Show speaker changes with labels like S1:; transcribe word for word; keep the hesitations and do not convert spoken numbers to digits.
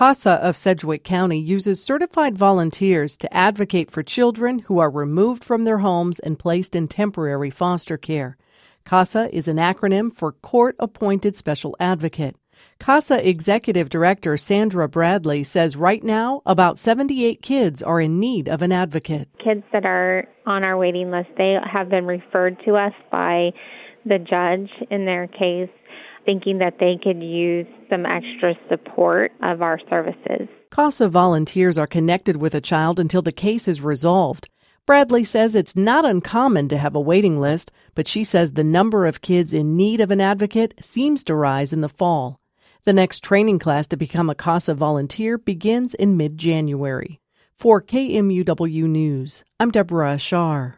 S1: CASA of Sedgwick County uses certified volunteers to advocate for children who are removed from their homes and placed in temporary foster care. CASA is an acronym for Court-Appointed Special Advocate. CASA Executive Director Sandra Bradley says right now about seventy-eight kids are in need of an advocate.
S2: Kids that are on our waiting list, they have been referred to us by the judge in their case, thinking that they could use some extra support of our services.
S1: CASA volunteers are connected with a child until the case is resolved. Bradley says it's not uncommon to have a waiting list, but she says the number of kids in need of an advocate seems to rise in the fall. The next training class to become a CASA volunteer begins in mid-January. For K M U W News, I'm Deborah Ashar.